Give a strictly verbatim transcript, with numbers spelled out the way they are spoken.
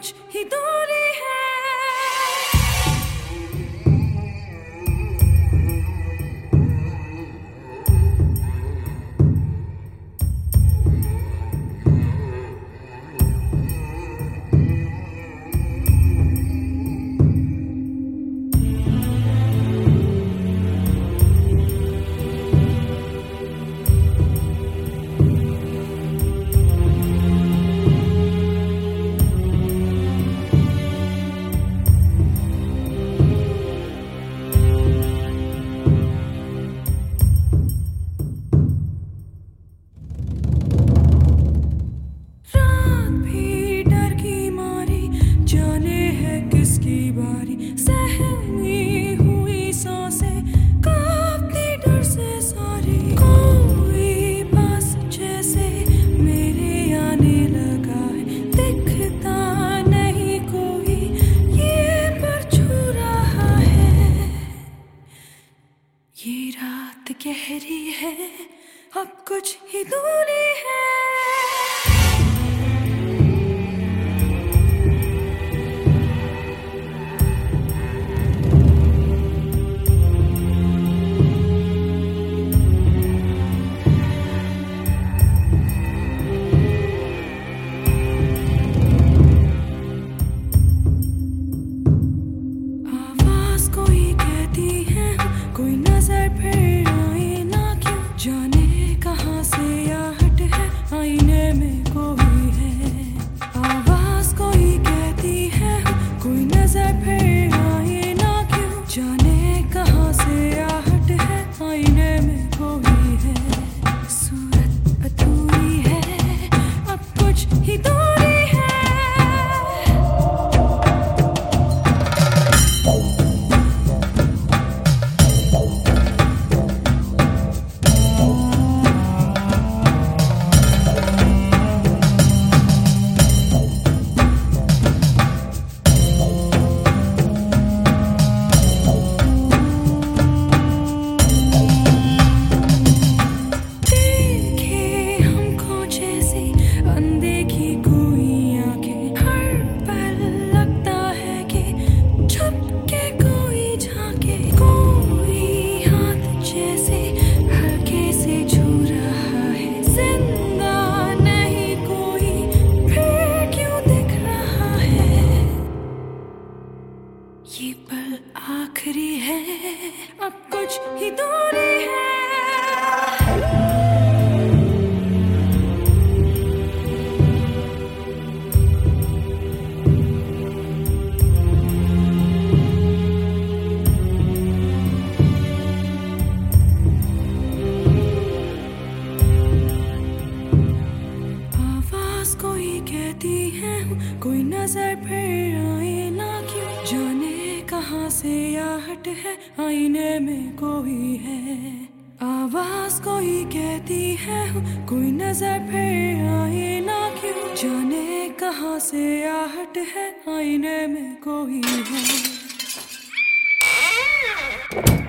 कुछ ही दूरी है। सहमी हुई सांसें कांपती डर से सारी, कोई पास जैसे मेरे आने लगा है, दिखता नहीं कोई ये पर छू रहा है। ये रात गहरी है, अब कुछ ही दूरी है। कोई नजर फिर आए ना क्यों, जाने कहाँ से आहट है, आईने में कोई है। आवाज कोई कहती है, कोई नजर फिर आए ना क्यों, जाने कहाँ से आहट है, आईने में कोई है। सूरत अधूरी है, अब कुछ ही दूरी है। ये पल आखिरी है, अब कुछ ही दूरी है। आवाज कोई कहती है, कोई नजर फिर आए ना क्यों, जाने कहाँ से आहट है, आईने में कोई है। आवाज कोई कहती है, कोई नजर फिर आए ना क्यों, जाने कहाँ से आहट है, आईने में कोई है।